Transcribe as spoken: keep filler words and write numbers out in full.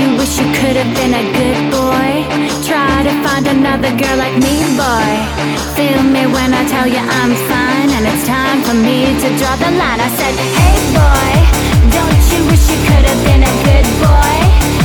you wish you could have been a good boy? Try to find another girl like me, boy. Feel me when I tell you I'm fine, and it's time for me to draw the line. I said, hey boy, don't you wish you could have been a good boy?